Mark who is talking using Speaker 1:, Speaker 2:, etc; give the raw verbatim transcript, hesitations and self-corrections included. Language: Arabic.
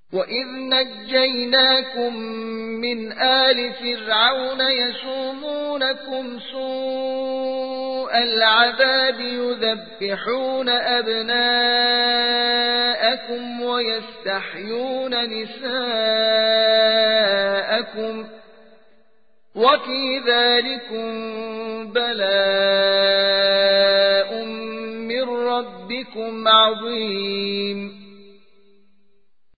Speaker 1: وَإِذْ نَجَّيْنَاكُمْ مِنْ آلِ فِرْعَوْنَ يَسُومُونَكُمْ سُوءَ الْعَذَابِ يُذَبِّحُونَ أَبْنَاءَكُمْ وَيَسْتَحْيُونَ نِسَاءَكُمْ وَفِي ذَلِكُمْ بَلَاءٌ